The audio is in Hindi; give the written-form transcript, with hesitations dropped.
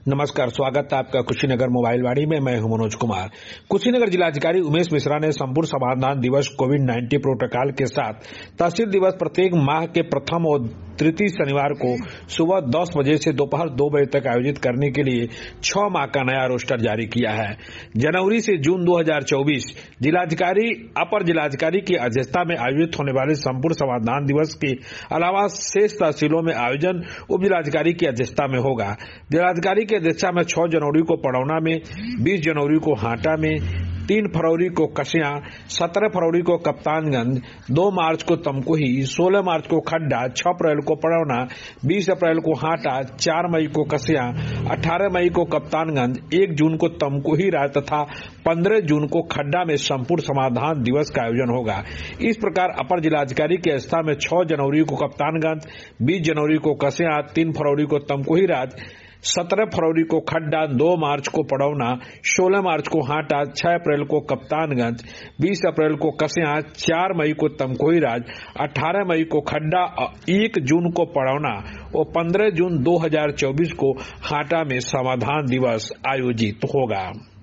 नमस्कार, स्वागत है आपका कुशीनगर मोबाइल वाणी में। मैं हूं मनोज कुमार। कुशीनगर जिलाधिकारी उमेश मिश्रा ने संपूर्ण समाधान दिवस कोविड-19 प्रोटोकॉल के साथ तहसील दिवस प्रत्येक माह के प्रथम और तृतीय शनिवार को सुबह 10 बजे से दोपहर 2 बजे तक आयोजित करने के लिए 6 माह का नया रोस्टर जारी किया है। जनवरी से जून 2024 जिलाधिकारी अपर जिलाधिकारी की अध्यक्षता में आयोजित होने वाले संपूर्ण समाधान दिवस के अलावा शेष तहसीलों में आयोजन उप जिलाधिकारी की अध्यक्षता में होगा। जिलाधिकारी की अध्यक्षता में 6 जनवरी को पड़ौना में, 20 जनवरी को हाटा में, 3 फरवरी को कसिया, 17 फरवरी को कप्तानगंज, 2 मार्च को तमकुही, 16 मार्च को खड्डा, 6 अप्रैल को पड़ौना, 20 अप्रैल को हाटा, 4 मई को कसिया, 18 मई को कप्तानगंज, 1 जून को तमकुही राज तथा 15 जून को खड्डा में संपूर्ण समाधान दिवस का आयोजन होगा। इस प्रकार अपर जिलाधिकारी की अध्यक्षता में 6 जनवरी को कप्तानगंज, 20 जनवरी को कसिया, 3 फरवरी को तमकुही राज, 17 फरवरी को खड्डा, 2 मार्च को पड़ौना, 16 मार्च को हाटा, 6 अप्रैल को कप्तानगंज, 20 अप्रैल को कसिया, 4 मई को तमकुही राज, 18 मई को खड्डा, 1 जून को पड़ौना और 15 जून 2024 को हाटा में समाधान दिवस आयोजित होगा।